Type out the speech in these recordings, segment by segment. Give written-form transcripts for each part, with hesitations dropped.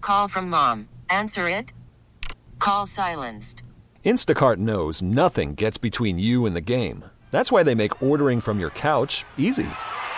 Call from mom. Answer it. Call silenced. Instacart knows nothing gets between you and the game. That's why they make ordering from your couch easy.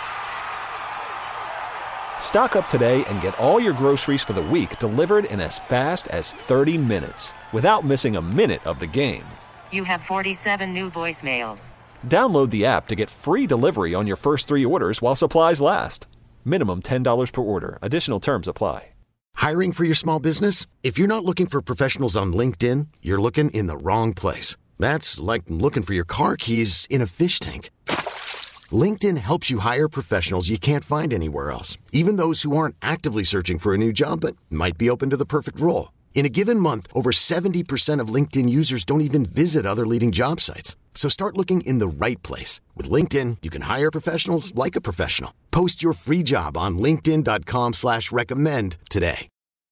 Stock up today and get all your groceries for the week delivered in as fast as 30 minutes without missing a minute of the game. You have 47 new voicemails. Download the app to get free delivery on your first 3 orders while supplies last. Minimum $10 per order. Additional terms apply. Hiring for your small business? If you're not looking for professionals on LinkedIn, you're looking in the wrong place. That's like looking for your car keys in a fish tank. LinkedIn helps you hire professionals you can't find anywhere else, even those who aren't actively searching for a new job but might be open to the perfect role. In a given month, over 70% of LinkedIn users don't even visit other leading job sites. So start looking in the right place. With LinkedIn, you can hire professionals like a professional. Post your free job on linkedin.com/recommend today.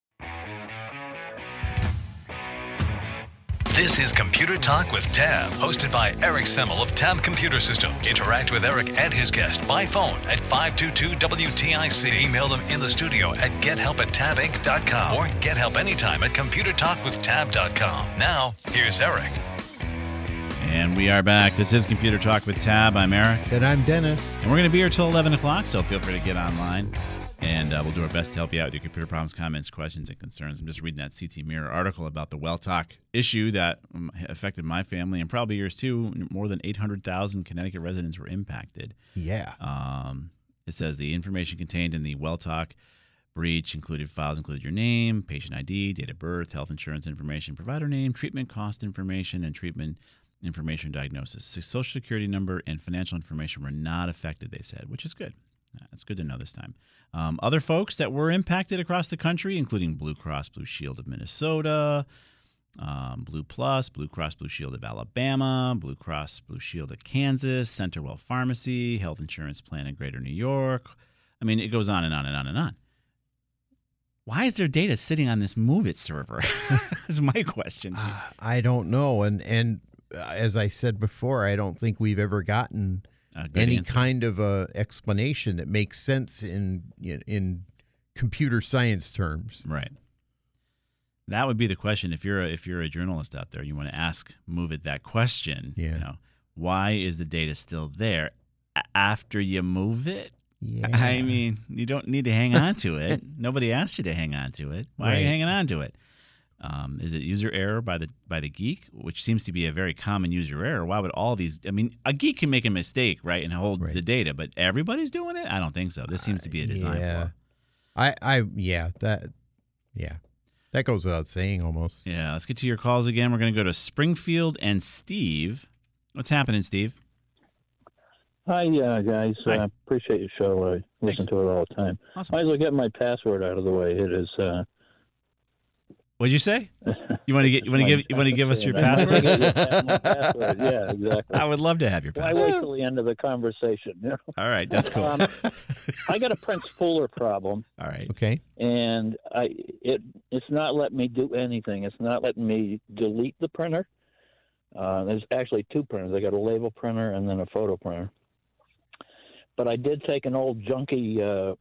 This is Computer Talk with Tab, hosted by Eric Semmel of Tab Computer Systems. Interact with Eric and his guest by phone at 522-WTIC. Email them in the studio at gethelp@tabinc.com or get help anytime at computertalkwithtab.com. Now, here's Eric. And we are back. This is Computer Talk with Tab. I'm Eric. And I'm Dennis. And we're going to be here till 11 o'clock, so feel free to get online. And we'll do our best to help you out with your computer problems, comments, questions, and concerns. I'm just reading that CT Mirror article about the Welltok issue that affected my family and probably yours too. More than 800,000 Connecticut residents were impacted. Yeah. It says the information contained in the Welltok breach included your name, patient ID, date of birth, health insurance information, provider name, treatment cost information, and treatment information diagnosis. Social Security number and financial information were not affected, they said, which is good. That's good to know this time. Other folks that were impacted across the country, including Blue Cross Blue Shield of Minnesota, Blue Plus, Blue Cross Blue Shield of Alabama, Blue Cross Blue Shield of Kansas, Centerwell Pharmacy, Health Insurance Plan in Greater New York. I mean, it goes on and on and on and on. Why is there data sitting on this MoveIt server? Is my question. I don't know. And as I said before, I don't think we've ever gotten any answer. kind of explanation that makes sense in computer science terms. Right. That would be the question. If you're a journalist out there, you want to ask MoveIt that question. Yeah. You know, why is the data still there after you move it? Yeah. I mean, you don't need to hang on to it. Nobody asked you to hang on to it. Why are you hanging on to it? Is it user error by the geek, which seems to be a very common user error? Why would all these? I mean, a geek can make a mistake, right, and hold the data, but everybody's doing it. I don't think so. This seems to be a design flaw. That goes without saying almost. Yeah. Let's get to your calls again. We're going to go to Springfield and Steve. What's happening, Steve? Hi, guys. Hi. I appreciate your show. I listen to it all the time. Awesome. Might as well get my password out of the way. It is. What'd you say? You want to give us your password? My password. Yeah, exactly. I would love to have your Why password. wait till the end of the conversation? You know? All right, that's cool. I got a print spooler problem, All right. Okay. and it's not letting me do anything. It's not letting me delete the printer. There's actually two printers. I got a label printer and then a photo printer. But I did take an old junky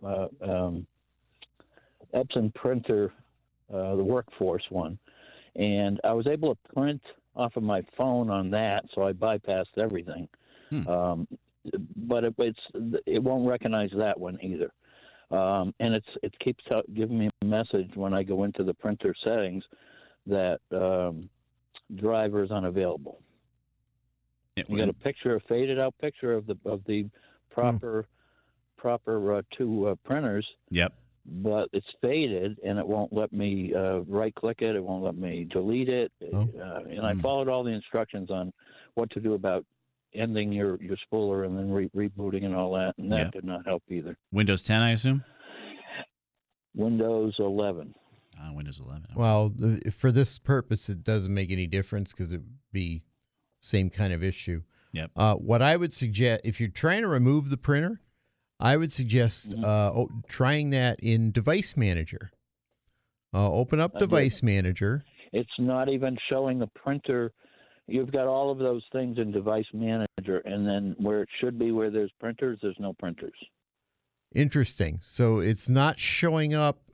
Epson printer, the Workforce one, and I was able to print off of my phone on that, so I bypassed everything. But it won't recognize that one either, and it keeps giving me a message when I go into the printer settings that driver is unavailable. You got a faded out picture of the proper two printers. Yep. But it's faded, and it won't let me right-click it. It won't let me delete it. And I followed all the instructions on what to do about ending your spooler and then rebooting and all that, and that did not help either. Windows 10, I assume? Windows 11. Windows 11. Okay. Well, for this purpose, it doesn't make any difference because it would be same kind of issue. Yep. What I would suggest, if you're trying to remove the printer, I would suggest trying that in Device Manager. Open up Device Manager. It's not even showing the printer. You've got all of those things in Device Manager, and then where it should be where there's printers, there's no printers. Interesting. So it's not showing up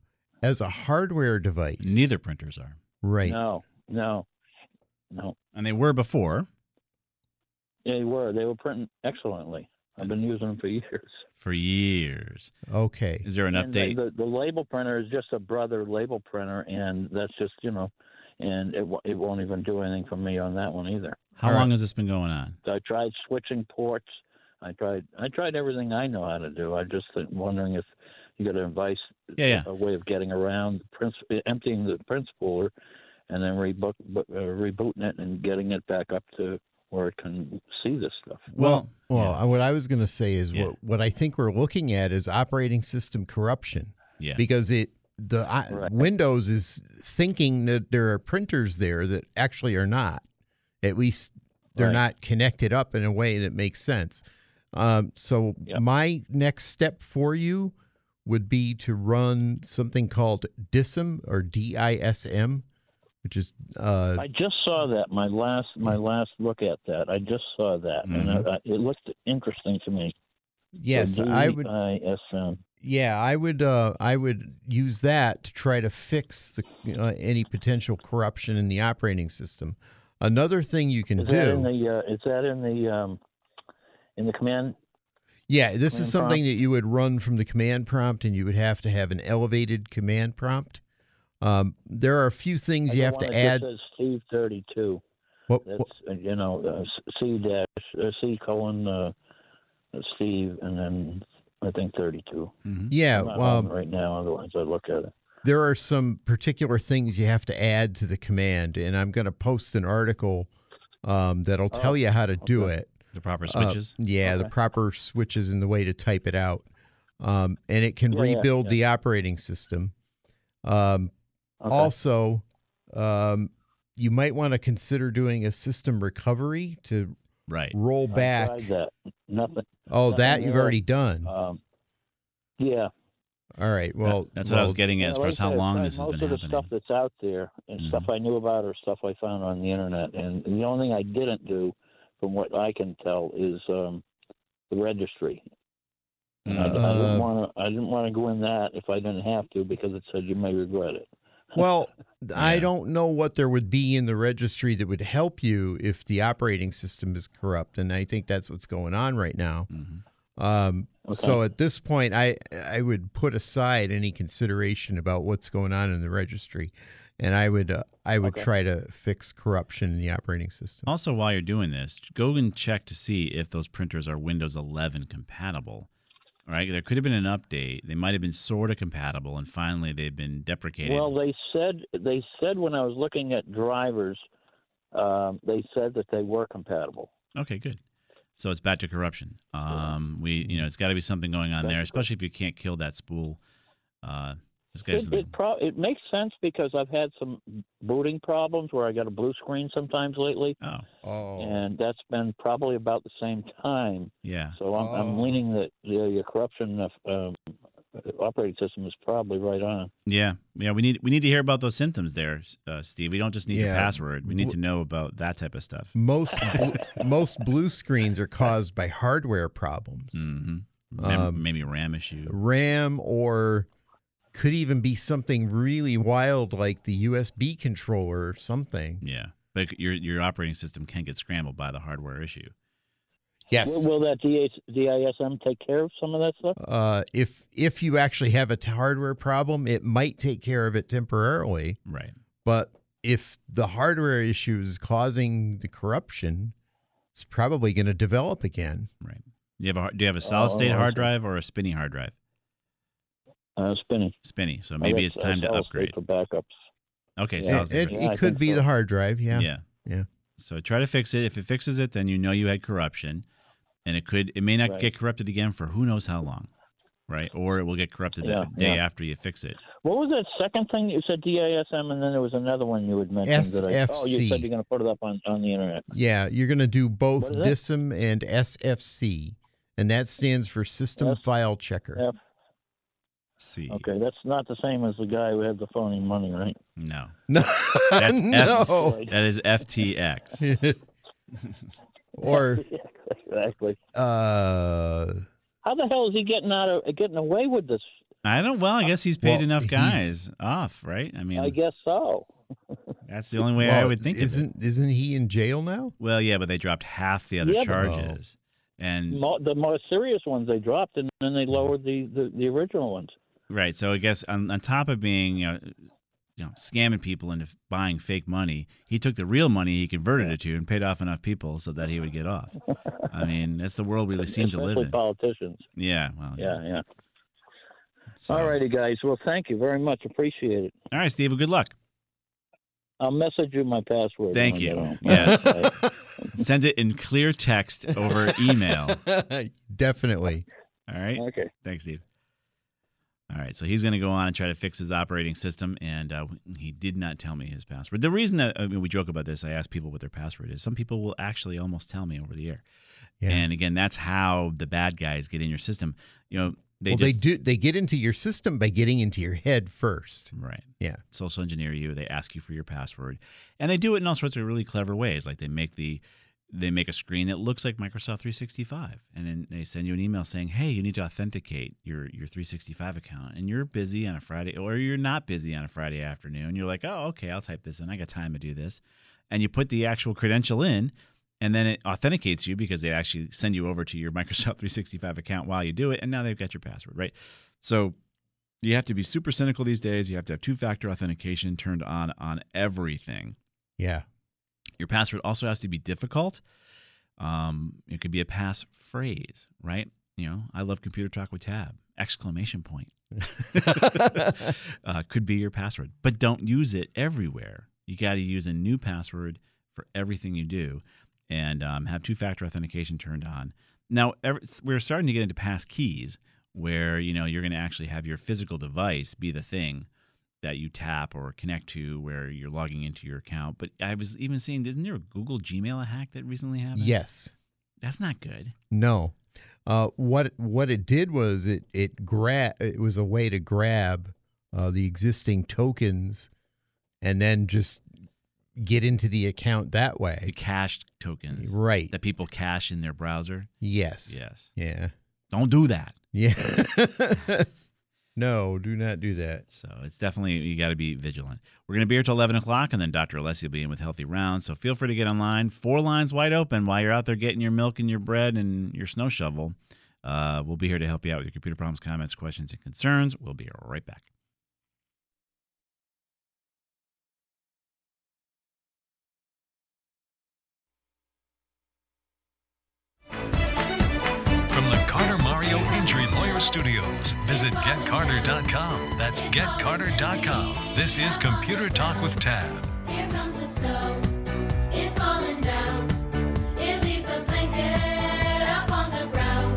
as a hardware device. Neither printers are. Right. No. And they were before. They were printing excellently. I've been using them for years. For years. Okay. Is there an And update? The label printer is just a brother label printer, and that's just, and it won't even do anything for me on that one either. How long has this been going on? I tried switching ports. I tried everything I know how to do. I just wondering if you got a way of getting around emptying the print spooler, and then rebooting it and getting it back up to where it can see this stuff. Well, what I was going to say is what I think we're looking at is operating system corruption. Yeah. Because Windows is thinking that there are printers there that actually are not. At least they're not connected up in a way that makes sense. So my next step for you would be to run something called DISM or DISM, which is I just saw that my last look at that. I just saw that, and it looked interesting to me. Yes, so I would. DISM. Yeah, I would use that to try to fix any potential corruption in the operating system. Another thing you can do. Is that in the command? Yeah, this is something prompt? that you would run from the command prompt, and you would have to have an elevated command prompt. There are a few things you have to add. It says Steve 32. That's C colon Steve, and then I think 32. Mm-hmm. Yeah, I'm not on right now. Otherwise, I look at it. There are some particular things you have to add to the command, and I'm going to post an article that'll tell you how to do it. The proper switches? The proper switches and the way to type it out. And it can rebuild the operating system. Also, you might want to consider doing a system recovery to roll back. I tried that. Nothing. Oh, nothing that you've there. already done. Yeah. All right. Well, that's what I was getting at as far as how long this has been happening. Most of the stuff that's out there and stuff I knew about or stuff I found on the internet. And the only thing I didn't do, from what I can tell, is the registry. And I didn't want to go in that if I didn't have to, because it said you may regret it. Well, I don't know what there would be in the registry that would help you if the operating system is corrupt, and I think that's what's going on right now. So at this point, I would put aside any consideration about what's going on in the registry, and I would try to fix corruption in the operating system. Also, while you're doing this, go and check to see if those printers are Windows 11 compatible. All right, there could have been an update. They might have been sort of compatible, and finally they've been deprecated. Well, they said when I was looking at drivers, they said that they were compatible. Okay, good. So it's back to corruption. It's got to be something going on there, especially if you can't kill that spool. It makes sense because I've had some booting problems where I got a blue screen sometimes lately. Oh. And that's been probably about the same time. Yeah. So I'm leaning that your corruption of operating system is probably right on. Yeah. We need to hear about those symptoms there, Steve. We don't just need your password. We need to know about that type of stuff. Most blue screens are caused by hardware problems. Mm-hmm. Maybe RAM issue. RAM, or could even be something really wild like the USB controller or something. Yeah. But your operating system can get scrambled by the hardware issue. Yes. Will that DISM take care of some of that stuff? If you actually have a hardware problem, it might take care of it temporarily. Right. But if the hardware issue is causing the corruption, it's probably going to develop again. Right. Do you have a solid state hard drive or a spinny hard drive? Spinny. Spinny. So maybe it's time to upgrade for backups. Okay. Yeah, it could be the hard drive. Yeah. So try to fix it. If it fixes it, then you know you had corruption, and it may not get corrupted again for who knows how long, right? Or it will get corrupted the day after you fix it. What was that second thing you said? DISM, and then there was another one you had mentioned. SFC. You said you're going to put it up on the internet. Yeah, you're going to do both DISM and SFC, and that stands for System File Checker. C. Okay, that's not the same as the guy who had the phony money, right? No. That's that is FTX. Or exactly. How the hell is he getting away with this? I don't. Well, I guess he's paid enough guys off, right? I mean, I guess so. That's the only way I would think of it. Isn't he in jail now? Well, yeah, but they dropped half the other charges. And the more serious ones they dropped, and then they lowered the original ones. Right. So I guess on top of being, scamming people into buying fake money, he took the real money he converted it to and paid off enough people so that he would get off. I mean, that's the world we seem to live in. Politicians. Yeah. Well. Yeah. So. All righty, guys. Well, thank you very much. Appreciate it. All right, Steve. Well, good luck. I'll message you my password. Thank you. Yes. Send it in clear text over email. Definitely. All right. Okay. Thanks, Steve. All right. So he's going to go on and try to fix his operating system, and he did not tell me his password. The reason that we joke about this, I ask people what their password is. Some people will actually almost tell me over the air. Yeah. And again, that's how the bad guys get in your system. They get into your system by getting into your head first. Right. Yeah. Social engineer you. They ask you for your password, and they do it in all sorts of really clever ways. Like they make a screen that looks like Microsoft 365, and then they send you an email saying, "Hey, you need to authenticate your 365 account, and you're busy on a Friday, or you're not busy on a Friday afternoon." You're like, "Oh, okay, I'll type this in. I got time to do this," and you put the actual credential in. And then it authenticates you because they actually send you over to your Microsoft 365 account while you do it, and now they've got your password, right? So you have to be super cynical these days. You have to have two-factor authentication turned on everything. Yeah. Your password also has to be difficult. It could be a passphrase, right? I love Computer Talk with Tab! ! Could be your password, but don't use it everywhere. You got to use a new password for everything you do. And have two-factor authentication turned on. Now, we're starting to get into pass keys where, you're going to actually have your physical device be the thing that you tap or connect to where you're logging into your account. But I was even seeing, isn't there a Google Gmail hack that recently happened? Yes. That's not good. No. What it did was it was a way to grab the existing tokens and then just get into the account that way. The cached tokens. Right. That people cache in their browser. Yes. Yes. Yeah. Don't do that. Yeah. No, do not do that. So it's definitely, you got to be vigilant. We're going to be here till 11 o'clock, and then Dr. Alessi will be in with Healthy Rounds. So feel free to get online. 4 lines wide open while you're out there getting your milk and your bread and your snow shovel. We'll be here to help you out with your computer problems, comments, questions, and concerns. We'll be right back. Carter Mario Injury Lawyer Studios. Visit GetCarter.com. That's GetCarter.com. This is Computer Talk with Tab. Here comes the snow. It's falling down. It leaves a blanket up on the ground.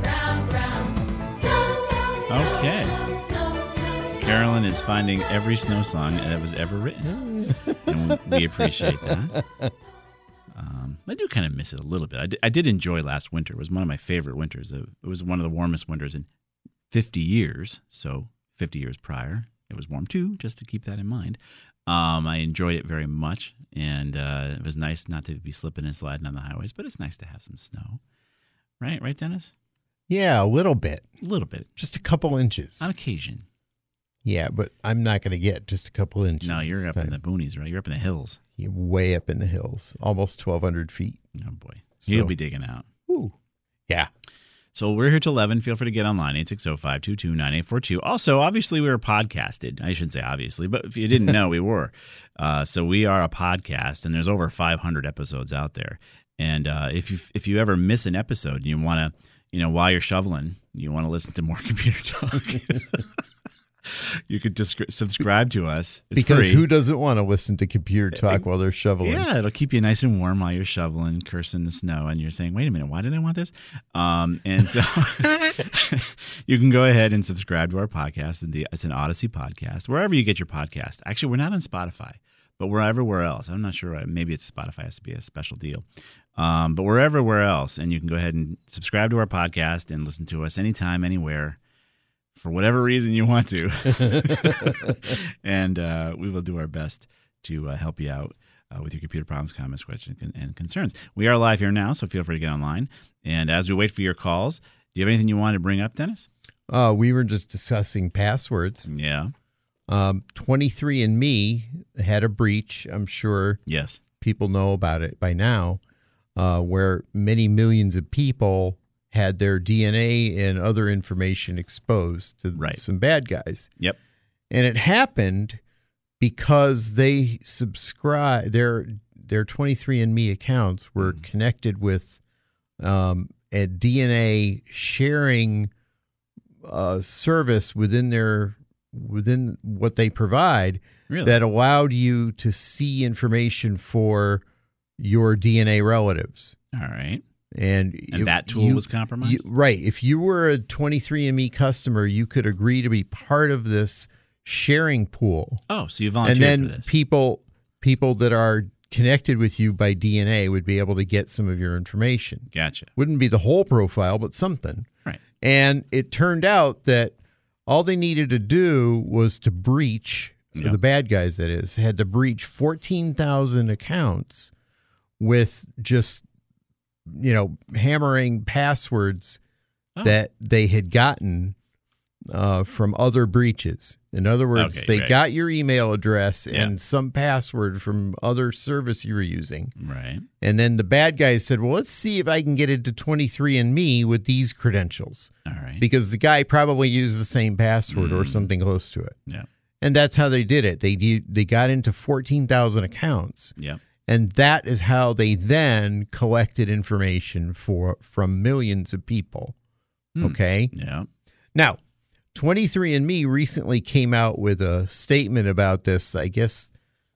Snow. Okay. Carolyn is finding every snow song that was ever written. And we appreciate that. I do kind of miss it a little bit. I did enjoy last winter. It was one of my favorite winters. It was one of the warmest winters in 50 years. So 50 years prior. It was warm too, just to keep that in mind. I enjoyed it very much. And it was nice not to be slipping and sliding on the highways, but it's nice to have some snow. Right? Right, Dennis? Yeah, a little bit. A little bit. Just a couple inches. On occasion. Yeah, but I'm not going to get just a couple inches. No, you're up in the boonies, right? You're up in the hills. You're way up in the hills, almost 1,200 feet. Oh, boy. So, you'll be digging out. Ooh. Yeah. So we're here till 11. Feel free to get online, 860-522-9842. Also, obviously, we were podcasted. I shouldn't say obviously, but if you didn't know, we were. So we are a podcast, and there's over 500 episodes out there. And if you ever miss an episode and you want to, while you're shoveling, you want to listen to more computer talk, you could just subscribe to us. It's because free. Who doesn't want to listen to computer talk while they're shoveling? Yeah, it'll keep you nice and warm while you're shoveling, cursing the snow, and you're saying, wait a minute, why did I want this? And so you can go ahead and subscribe to our podcast. It's an Odyssey podcast, wherever you get your podcast. Actually, we're not on Spotify, but we're everywhere else. I'm not sure. Maybe it's Spotify has to be a special deal. But we're everywhere else, and you can go ahead and subscribe to our podcast and listen to us anytime, anywhere, for whatever reason you want to. And we will do our best to help you out with your computer problems, comments, questions, and concerns. We are live here now, so feel free to get online. And as we wait for your calls, do you have anything you want to bring up, Dennis? We were just discussing passwords. Yeah. 23andMe had a breach. I'm sure Yes. people know about it by now, where many millions of people had their DNA and other information exposed to some bad guys. Yep. And it happened because they subscribe their 23andMe accounts were connected with a DNA sharing service within what they provide that allowed you to see information for your DNA relatives. All right. And that tool was compromised? Right. If you were a 23andMe customer, you could agree to be part of this sharing pool. Oh, so you volunteered and then for this. people that are connected with you by DNA would be able to get some of your information. Gotcha. Wouldn't be the whole profile, but something. Right. And it turned out that all they needed to do was to breach, the bad guys that is, had to breach 14,000 accounts with just, hammering passwords that they had gotten from other breaches. In other words, they got your email address and some password from other service you were using. Right. And then the bad guys said, well, let's see if I can get into 23andMe with these credentials. All right. Because the guy probably used the same password or something close to it. Yeah. And that's how they did it. They got into 14,000 accounts. Yeah. And that is how they then collected information from millions of people. Okay? Yeah. Now, 23andMe recently came out with a statement about this. I guess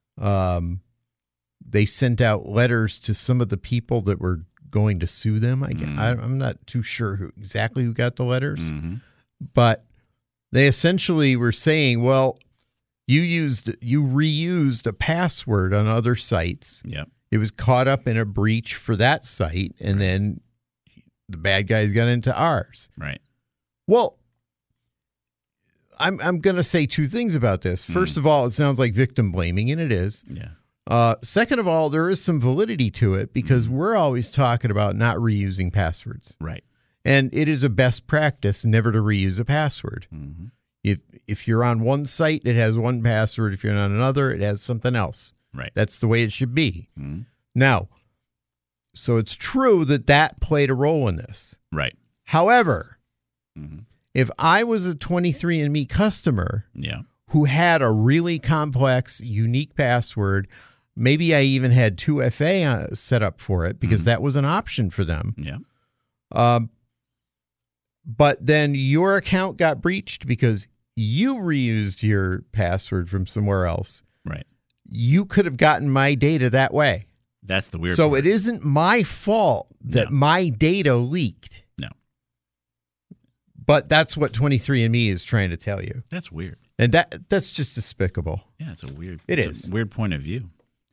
they sent out letters to some of the people that were going to sue them. I'm not too sure exactly who got the letters, but they essentially were saying, well, you reused a password on other sites. Yep. It was caught up in a breach for that site, and then the bad guys got into ours. Right. Well, I'm going to say two things about this. First of all, it sounds like victim blaming, and it is. Yeah. Second of all, there is some validity to it because we're always talking about not reusing passwords. Right. And it is a best practice never to reuse a password. Mm-hmm. If you're on one site, it has one password. If you're on another, it has something else. Right. That's the way it should be. Mm-hmm. Now, so it's true that played a role in this. Right. However, if I was a 23andMe customer who had a really complex, unique password, maybe I even had 2FA set up for it because that was an option for them. Yeah. But then your account got breached because you reused your password from somewhere else. Right. You could have gotten my data that way. That's the weird So part. it isn't my fault that my data leaked. No. But that's what 23andMe is trying to tell you. That's weird. And that's just despicable. Yeah, it's a weird. It it's is. a weird point of view.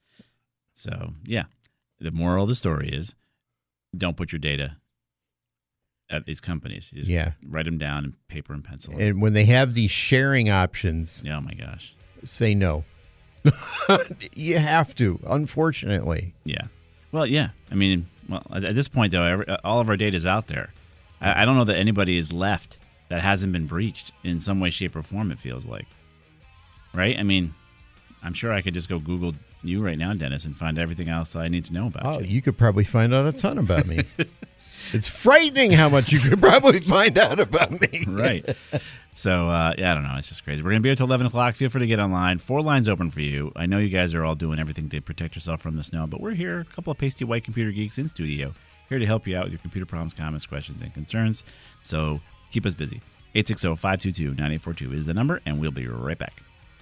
So yeah, the moral of the story is, don't put your data at these companies. You just write them down in paper and pencil. And when they have these sharing options, oh my gosh, say no. You have to, unfortunately. Yeah. Well, yeah. I mean, at this point, though, all of our data is out there. I don't know that anybody is left that hasn't been breached in some way, shape, or form, it feels like. Right? I mean, I'm sure I could just go Google you right now, Dennis, and find everything else I need to know about you. You could probably find out a ton about me. It's frightening how much you could probably find out about me. Right. So, I don't know. It's just crazy. We're going to be here till 11 o'clock. Feel free to get online. 4 lines open for you. I know you guys are all doing everything to protect yourself from the snow, but we're here, a couple of pasty white computer geeks in studio, here to help you out with your computer problems, comments, questions, and concerns. So keep us busy. 860-522-9842 is the number, and we'll be right back.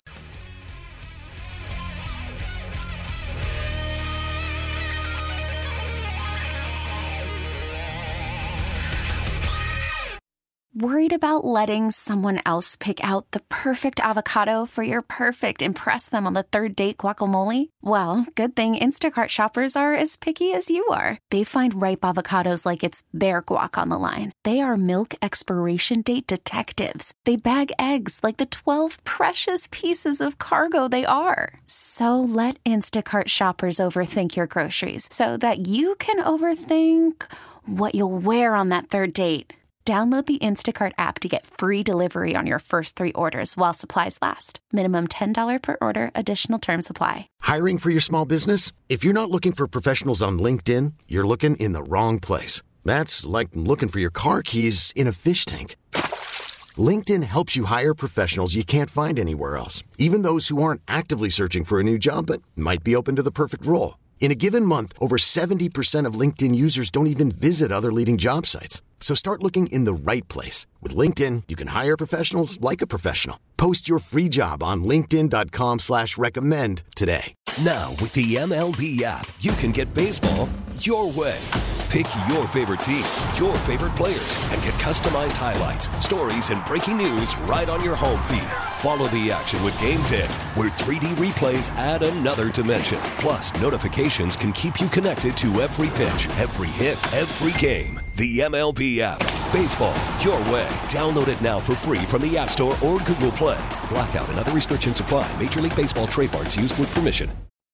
Worried about letting someone else pick out the perfect avocado for your perfect impress them on the third date guacamole? Well, good thing Instacart shoppers are as picky as you are. They find ripe avocados like it's their guac on the line. They are milk expiration date detectives. They bag eggs like the 12 precious pieces of cargo they are. So let Instacart shoppers overthink your groceries so that you can overthink what you'll wear on that third date. Download the Instacart app to get free delivery on your first 3 orders while supplies last. Minimum $10 per order. Additional terms apply. Hiring for your small business? If you're not looking for professionals on LinkedIn, you're looking in the wrong place. That's like looking for your car keys in a fish tank. LinkedIn helps you hire professionals you can't find anywhere else, even those who aren't actively searching for a new job but might be open to the perfect role. In a given month, over 70% of LinkedIn users don't even visit other leading job sites. So start looking in the right place. With LinkedIn, you can hire professionals like a professional. Post your free job on linkedin.com/recommend today. Now, with the MLB app, you can get baseball your way. Pick your favorite team, your favorite players, and get customized highlights, stories, and breaking news right on your home feed. Follow the action with Game 10, where 3D replays add another dimension. Plus, notifications can keep you connected to every pitch, every hit, every game. The MLB app. Baseball your way. Download it now for free from the App Store or Google Play. Blackout and other restrictions apply. Major League Baseball trademarks used with permission.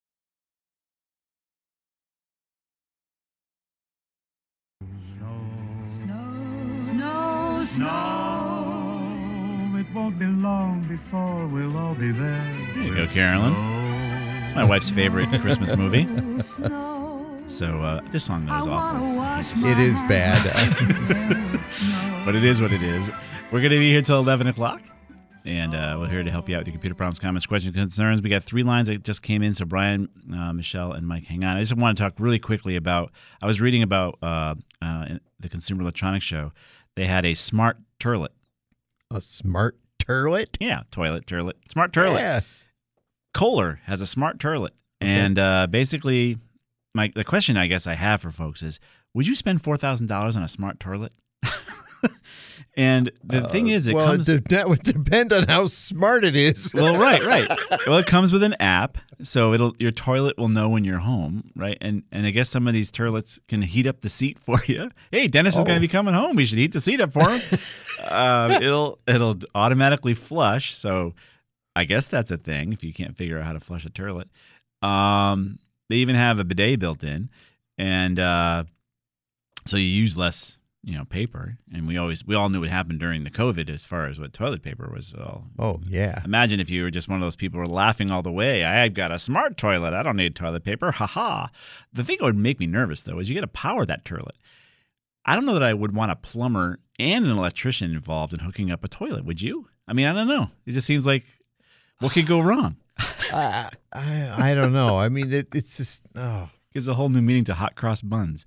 Snow, it won't be long before we'll all be there. There you go, Carolyn. It's my wife's favorite Christmas movie. So this song though is awful. It is bad. But it is what it is. We're going to be here till 11 o'clock. And we're here to help you out with your computer problems, comments, questions, concerns. We got 3 lines that just came in. So Brian, Michelle, and Mike, hang on. I just want to talk really quickly about, I was reading about the Consumer Electronics Show. They had a smart turlet. A smart turlet? Yeah, toilet, turlet. Smart turlet. Yeah. Kohler has a smart turlet. Okay. And basically, the question I guess I have for folks is, would you spend $4,000 on a smart toilet? And the thing is, that would depend on how smart it is. Well, right. Well, it comes with an app, so your toilet will know when you're home, right? And I guess some of these toilets can heat up the seat for you. Hey, Dennis is going to be coming home. We should heat the seat up for him. It'll automatically flush. So I guess that's a thing if you can't figure out how to flush a toilet. They even have a bidet built in, and so you use less. Paper, and we all knew what happened during the COVID as far as what toilet paper was. Oh yeah. Imagine if you were just one of those people who were laughing all the way. I've got a smart toilet. I don't need toilet paper. Ha ha. The thing that would make me nervous though is you got to power that toilet. I don't know that I would want a plumber and an electrician involved in hooking up a toilet. Would you? I mean, I don't know. It just seems like what could go wrong? I don't know. I mean, it's just gives a whole new meaning to hot cross buns.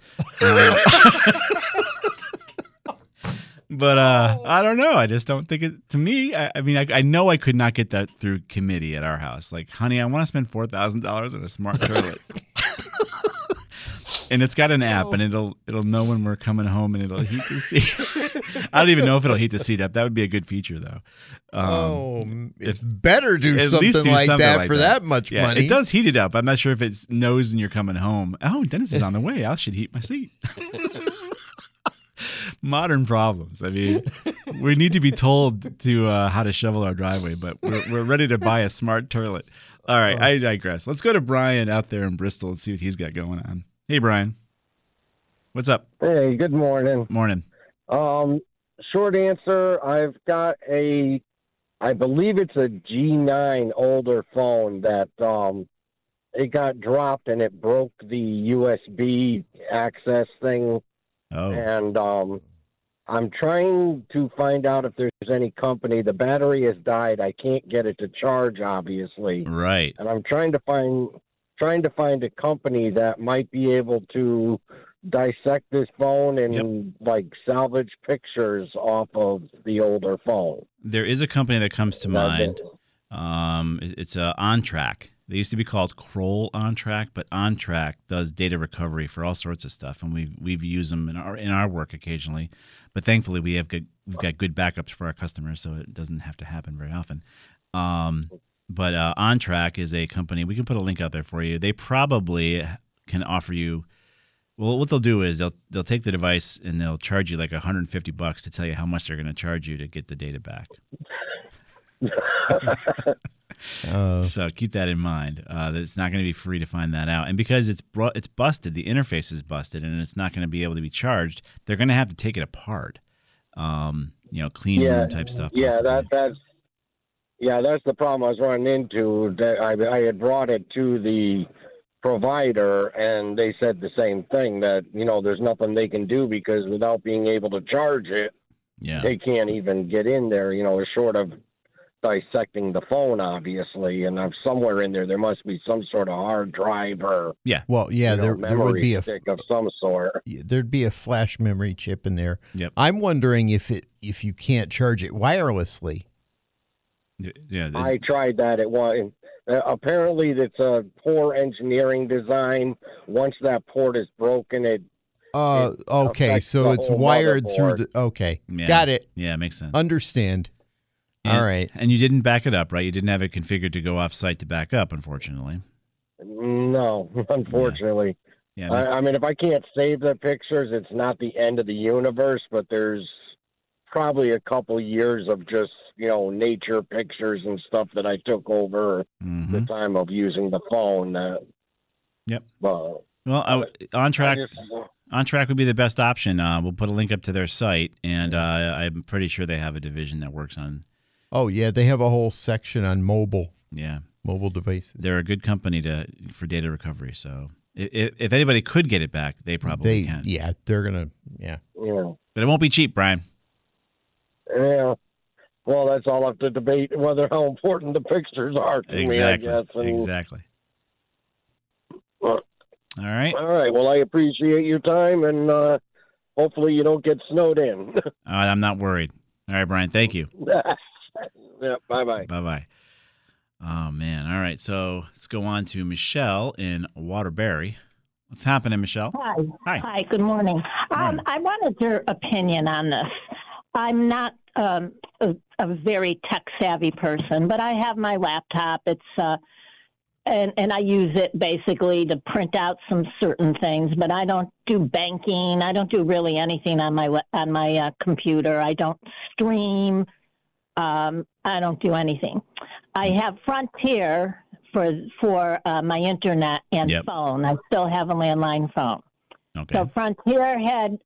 But I don't know. I just don't think it. To me, I mean, I know I could not get that through committee at our house. Like, honey, I want to spend $4,000 on a smart toilet, and it's got an app, and it'll know when we're coming home, and it'll heat the seat. I don't even know if it'll heat the seat up. That would be a good feature, though. If better do something like that for that much money. It does heat it up. I'm not sure if it knows when you're coming home. Oh, Dennis is on the way. I should heat my seat. Modern problems. I mean, we need to be told to how to shovel our driveway, but we're ready to buy a smart toilet. All right, I digress. Let's go to Brian out there in Bristol and see what he's got going on. Hey, Brian. What's up? Hey, good morning. Morning. Short answer, I've got I believe it's a G9 older phone that it got dropped and it broke the USB access thing. Oh. And I'm trying to find out if there's any company. The battery has died. I can't get it to charge, obviously. Right. And I'm trying to find a company that might be able to dissect this phone and like salvage pictures off of the older phone. There is a company that comes to mind. It's OnTrack. They used to be called Kroll OnTrack, but OnTrack does data recovery for all sorts of stuff, and we've used them in our work occasionally. But thankfully, we've got good backups for our customers, so it doesn't have to happen very often. But OnTrack is a company. We can put a link out there for you. They probably can offer you. Well, what they'll do is they'll take the device and they'll charge you like $150 to tell you how much they're going to charge you to get the data back. So keep that in mind. That it's not going to be free to find that out, and because it's busted, the interface is busted, and it's not going to be able to be charged. They're going to have to take it apart. clean room type stuff. Yeah, possibly. that's the problem I was running into. That I had brought it to the provider, and they said the same thing, that there's nothing they can do because without being able to charge it, they can't even get in there. Short of dissecting the phone, obviously, and somewhere in there must be some sort of hard drive or there would be stick of some sort. There'd be a flash memory chip in there. Yep. I'm wondering if you can't charge it wirelessly. Yeah, I tried that at one. Apparently, it's a poor engineering design. Once that port is broken, it okay, so it's wired through the. Okay, got it. Yeah, makes sense. Understand. All right. And you didn't back it up, right? You didn't have it configured to go off-site to back up, unfortunately. No, unfortunately. Yeah. I mean, if I can't save the pictures, it's not the end of the universe, but there's probably a couple years of just, nature pictures and stuff that I took over the time of using the phone. Yep. Well, On Track would be the best option. We'll put a link up to their site, and I'm pretty sure they have a division that works on. Oh yeah, they have a whole section on mobile. Yeah, mobile devices. They're a good company for data recovery. So if anybody could get it back, they probably can. Yeah, they're gonna. Yeah. But it won't be cheap, Brian. Yeah. Well, that's all up to debate how important the pictures are to me, I guess. Exactly. All right. All right. Well, I appreciate your time, and hopefully you don't get snowed in. I'm not worried. All right, Brian. Thank you. Yeah. Bye-bye. Bye-bye. Oh, man. All right. So let's go on to Michelle in Waterbury. What's happening, Michelle? Hi. Good morning. I wanted your opinion on this. I'm not a very tech-savvy person, but I have my laptop. It's and I use it basically to print out some certain things, but I don't do banking. I don't do really anything on my computer. I don't stream. I don't do anything. I have Frontier for my internet and phone. I still have a landline phone. Okay. So Frontier had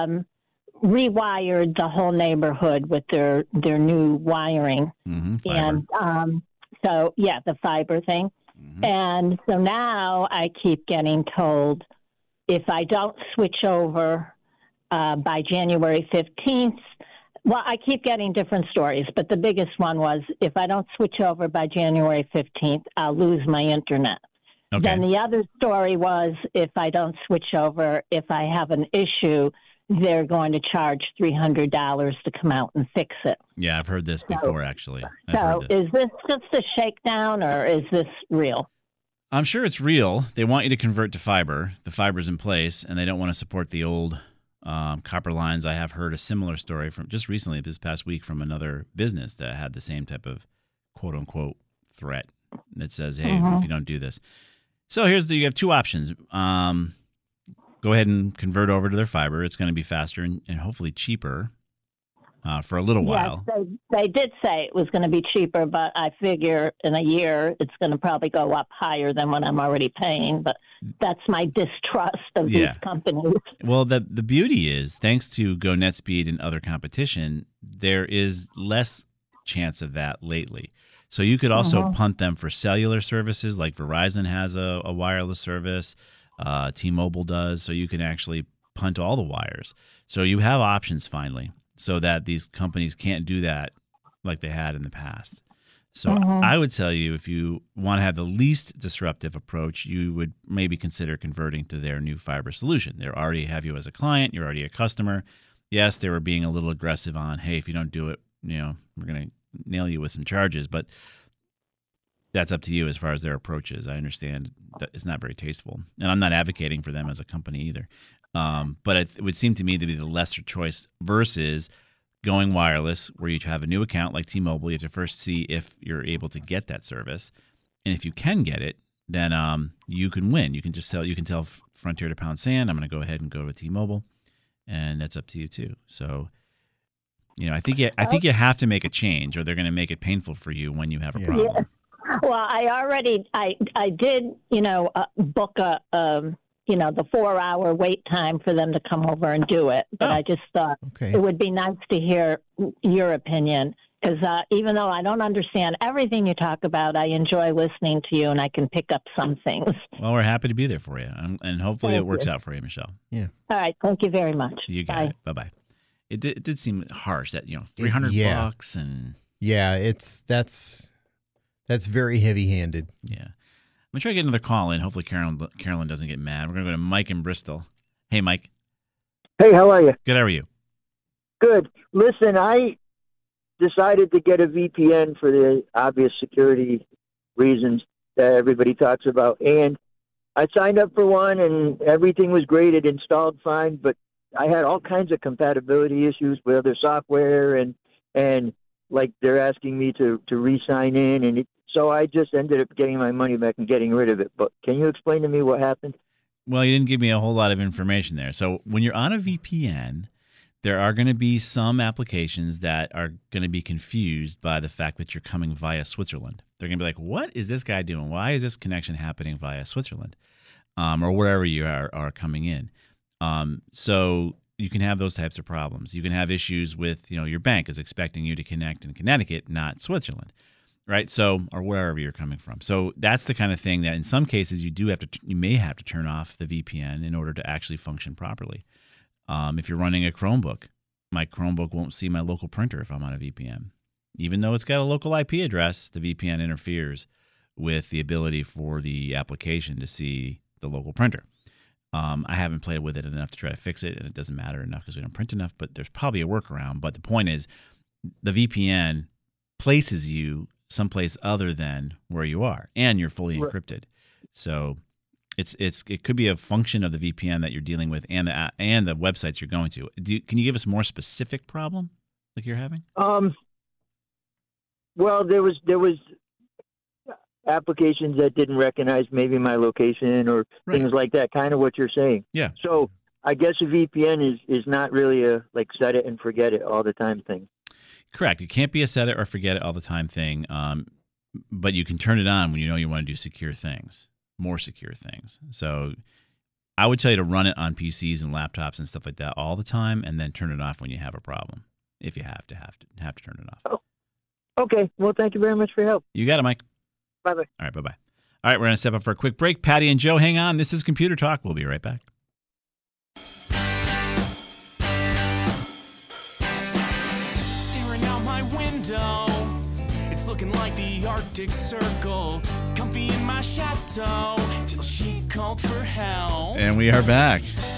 rewired the whole neighborhood with their new wiring, fiber. and the fiber thing. And so now I keep getting told if I don't switch over by January 15th, well, I keep getting different stories, but the biggest one was if I don't switch over by January 15th, I'll lose my internet. Okay. Then the other story was if I don't switch over, if I have an issue, they're going to charge $300 to come out and fix it. Yeah, I've heard this before, actually. Is this just a shakedown, or is this real? I'm sure it's real. They want you to convert to fiber. The fiber's in place, and they don't want to support the old copper lines. I have heard a similar story from just recently, this past week, from another business that had the same type of quote-unquote threat that says, hey, if you don't do this. So you have two options. Go ahead and convert over to their fiber. It's going to be faster and hopefully cheaper for a little while. Yes, they did say it was going to be cheaper, but I figure in a year it's going to probably go up higher than what I'm already paying. But that's my distrust of these companies. Well, the beauty is, thanks to Go NetSpeed and other competition, there is less chance of that lately. So you could also punt them for cellular services, like Verizon has a wireless service. T-Mobile does, so you can actually punt all the wires. So you have options finally, so that these companies can't do that like they had in the past. So I would tell you, if you want to have the least disruptive approach, you would maybe consider converting to their new fiber solution. They already have you as a client. You're already a customer. Yes, they were being a little aggressive on, hey, if you don't do it, we're going to nail you with some charges, but that's up to you as far as their approach is. I understand that it's not very tasteful, and I'm not advocating for them as a company either. But it would seem to me to be the lesser choice versus going wireless, where you have a new account like T-Mobile. You have to first see if you're able to get that service, and if you can get it, then you can win. You can tell Frontier to pound sand. I'm going to go ahead and go to T-Mobile, and that's up to you too. So, I think you have to make a change, or they're going to make it painful for you when you have a problem. Well, I did, book a the 4-hour wait time for them to come over and do it. But I just thought it would be nice to hear your opinion. Because even though I don't understand everything you talk about, I enjoy listening to you, and I can pick up some things. Well, we're happy to be there for you, and hopefully Thank it works you. out for you, Michelle. Yeah. All right. Thank you very much. You got Bye. it. Bye-bye. It did seem harsh that, $300 and... Yeah, that's very heavy-handed. Yeah. I'm going to try to get another call in. Hopefully Carolyn doesn't get mad. We're going to go to Mike in Bristol. Hey, Mike. Hey, how are you? Good. How are you? Good. Listen, I decided to get a VPN for the obvious security reasons that everybody talks about. And I signed up for one, and everything was great. It installed fine, but I had all kinds of compatibility issues with other software, and like they're asking me to re-sign in. And so I just ended up getting my money back and getting rid of it. But can you explain to me what happened? Well, you didn't give me a whole lot of information there. So when you're on a VPN, there are going to be some applications that are going to be confused by the fact that you're coming via Switzerland. They're going to be like, what is this guy doing? Why is this connection happening via Switzerland? Or wherever you are coming in. So you can have those types of problems. You can have issues with, your bank is expecting you to connect in Connecticut, not Switzerland, right? So, or wherever you're coming from. So that's the kind of thing that in some cases you may have to turn off the VPN in order to actually function properly. If you're running a Chromebook, my Chromebook won't see my local printer if I'm on a VPN. Even though it's got a local IP address, the VPN interferes with the ability for the application to see the local printer. I haven't played with it enough to try to fix it, and it doesn't matter enough because we don't print enough, but there's probably a workaround. But the point is, the VPN places you someplace other than where you are, and you're fully encrypted. So it could be a function of the VPN that you're dealing with and the websites you're going to. Can you give us a more specific problem like you're having? Well, there was applications that didn't recognize maybe my location or things like that, kind of what you're saying. Yeah. So I guess a VPN is not really a set it and forget it all the time thing. Correct. It can't be a set it or forget it all the time thing, but you can turn it on when you want to do secure things, more secure things. So I would tell you to run it on PCs and laptops and stuff like that all the time, and then turn it off when you have a problem. If you have to turn it off. Oh, okay. Well, thank you very much for your help. You got it, Mike. Bye-bye. All right, bye-bye. All right, we're going to step up for a quick break. Patty and Joe, hang on. This is Computer Talk. We'll be right back. Staring out my window, it's looking like the Arctic Circle. Comfy in my chateau till she called for help. And we are back.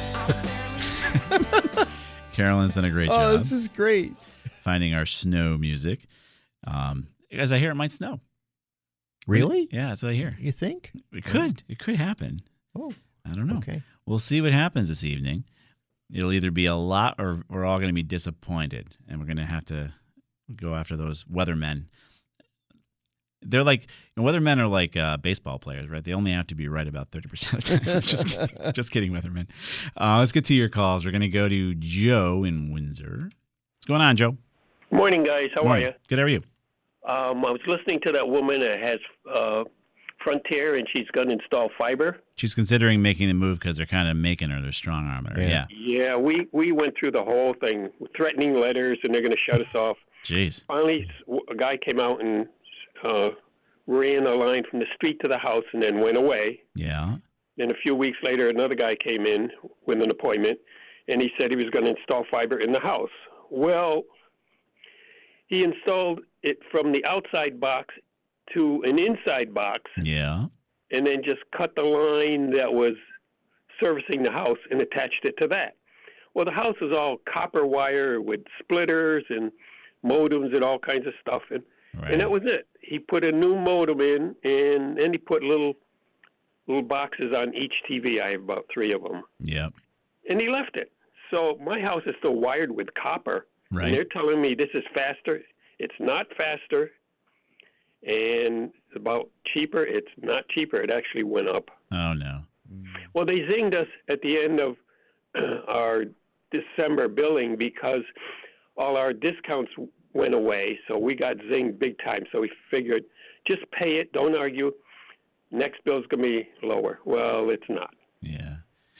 Carolyn's done a great job. Oh, this is great. Finding our snow music. As I hear, it might snow. Really? Yeah, that's what I hear. You think? It could. It could happen. Oh. I don't know. Okay. We'll see what happens this evening. It'll either be a lot or we're all going to be disappointed, and we're going to have to go after those weathermen. They're like, weathermen are like baseball players, right? They only have to be right about 30% of the time. Just kidding, weathermen. Let's get to your calls. We're going to go to Joe in Windsor. What's going on, Joe? Morning, guys. How are you? Good. How are you? I was listening to that woman that has Frontier, and she's going to install fiber. She's considering making the move because they're kind of making her, they're strong arming her. Yeah. Yeah, we went through the whole thing, threatening letters, and they're going to shut us off. Jeez. Finally, a guy came out and ran a line from the street to the house and then went away. Yeah. Then a few weeks later, another guy came in with an appointment, and he said he was going to install fiber in the house. Well, he installed it from the outside box to an inside box. Yeah. And then just cut the line that was servicing the house and attached it to that. Well, the house is all copper wire with splitters and modems and all kinds of stuff. And that was it. He put a new modem in, and then he put little boxes on each TV. I have about 3 of them. Yep. And he left it. So my house is still wired with copper. Right. And they're telling me this is faster. It's not faster. And about cheaper. It's not cheaper. It actually went up. Oh, no. Well, they zinged us at the end of our December billing because all our discounts went away. So we got zinged big time. So we figured just pay it. Don't argue. Next bill's going to be lower. Well, it's not. Yeah.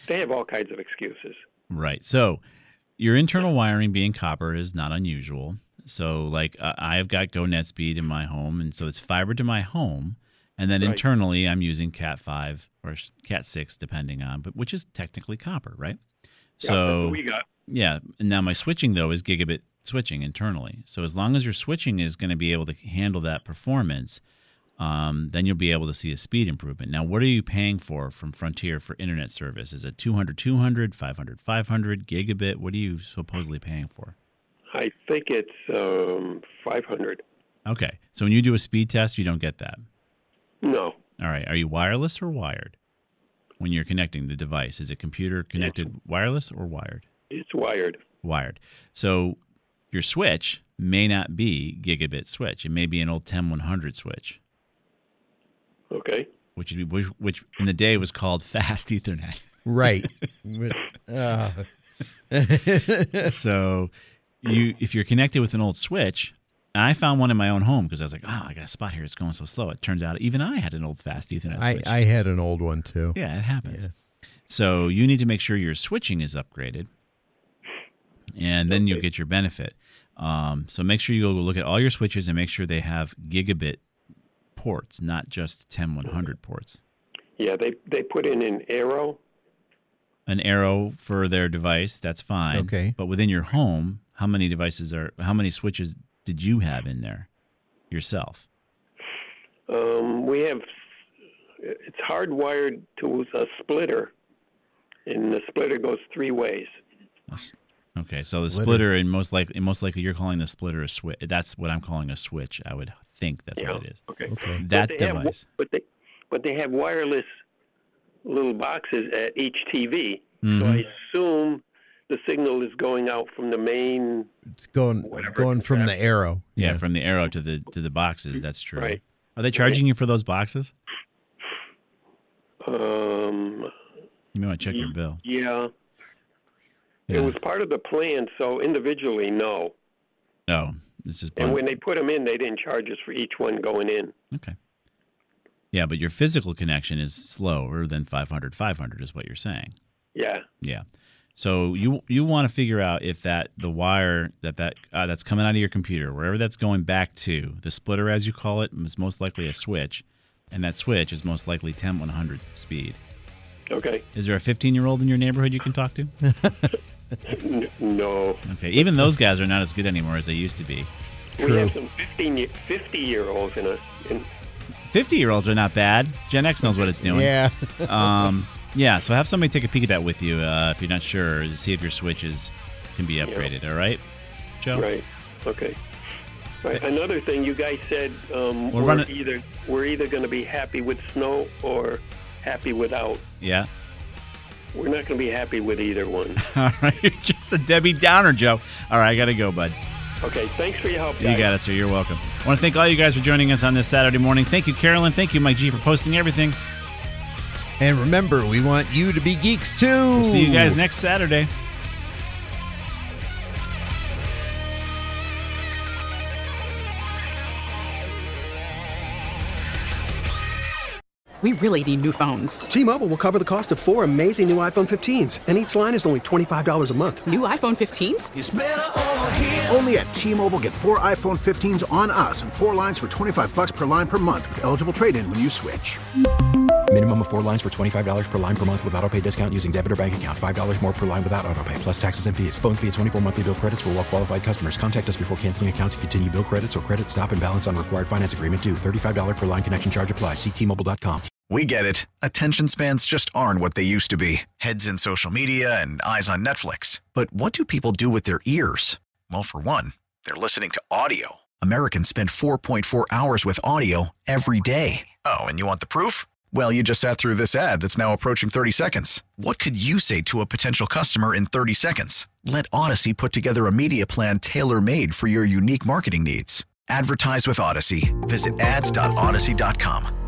They have all kinds of excuses. Right. So your internal wiring being copper is not unusual. So like I've got Go NetSpeed in my home, and so it's fiber to my home. And then internally I'm using Cat 5 or Cat 6, depending on, but which is technically copper, right? Yeah, So that's what we got. Yeah. And now my switching, though, is gigabit switching internally. So as long as your switching is going to be able to handle that performance, then you'll be able to see a speed improvement. Now, what are you paying for from Frontier for internet service? Is it 200, 200, 500, 500, gigabit? What are you supposedly paying for? I think it's 500. Okay. So when you do a speed test, you don't get that? No. All right. Are you wireless or wired when you're connecting the device? Is it computer connected wireless or wired? It's wired. Wired. So your switch may not be gigabit switch. It may be an old 10100 switch. Okay. Which in the day was called fast Ethernet. Right. So if you're connected with an old switch, I found one in my own home because I was like, I got a spot here. It's going so slow. It turns out even I had an old fast Ethernet switch. I had an old one too. Yeah, it happens. Yeah. So you need to make sure your switching is upgraded, and then you'll get your benefit. So make sure you go look at all your switches and make sure they have gigabit ports, not just 10100 ports. Yeah, they put in an arrow. An arrow for their device, that's fine. Okay. But within your home, how many switches did you have in there yourself? We have, it's hardwired to a splitter, and the splitter goes 3 ways. Okay, so the splitter, and most likely you're calling the splitter a switch. That's what I'm calling a switch. I would think that's what it is. Okay. That device. But they have wireless little boxes at each TV. Mm-hmm. So I assume the signal is going out from the main. It's going from the arrow. Yeah, from the arrow to the boxes. That's true. Right. Are they charging you for those boxes? You may want to check your bill. Yeah. It was part of the plan, so individually, no. Oh, this is. And when they put them in, they didn't charge us for each one going in. Okay. Yeah, but your physical connection is slower than 500 is what you're saying. Yeah. Yeah. So you want to figure out if the wire that's coming out of your computer, wherever that's going back to, the splitter as you call it, is most likely a switch, and that switch is most likely 10100 speed. Okay. Is there a 15-year-old in your neighborhood you can talk to? No. Okay. Even those guys are not as good anymore as they used to be. We have some 50-year-olds in 50-year-olds are not bad. Gen X knows what it's doing. Yeah. Yeah, so have somebody take a peek at that with you if you're not sure, to see if your switches can be upgraded, all right, Joe? Right, okay. Right. Another thing, you guys said we're either going to be happy with snow or happy without. Yeah. We're not going to be happy with either one. All right, you're just a Debbie Downer, Joe. All right, I got to go, bud. Okay, thanks for your help, guys. You got it, sir. You're welcome. I want to thank all you guys for joining us on this Saturday morning. Thank you, Carolyn. Thank you, Mike G, for posting everything. And remember, we want you to be geeks, too. We'll see you guys next Saturday. We really need new phones. T-Mobile will cover the cost of 4 amazing new iPhone 15s, and each line is only $25 a month. New iPhone 15s? It's better over here. Only at T-Mobile, get 4 iPhone 15s on us and 4 lines for $25 per line per month with eligible trade-in when you switch. Minimum of 4 lines for $25 per line per month with autopay discount using debit or bank account. $5 more per line without autopay, plus taxes and fees. Phone fee at 24 monthly bill credits for well-qualified customers. Contact us before canceling account to continue bill credits or credit stop and balance on required finance agreement due. $35 per line connection charge applies. See T-Mobile.com. We get it. Attention spans just aren't what they used to be. Heads in social media and eyes on Netflix. But what do people do with their ears? Well, for one, they're listening to audio. Americans spend 4.4 hours with audio every day. Oh, and you want the proof? Well, you just sat through this ad that's now approaching 30 seconds. What could you say to a potential customer in 30 seconds? Let Odyssey put together a media plan tailor-made for your unique marketing needs. Advertise with Odyssey. Visit ads.odyssey.com.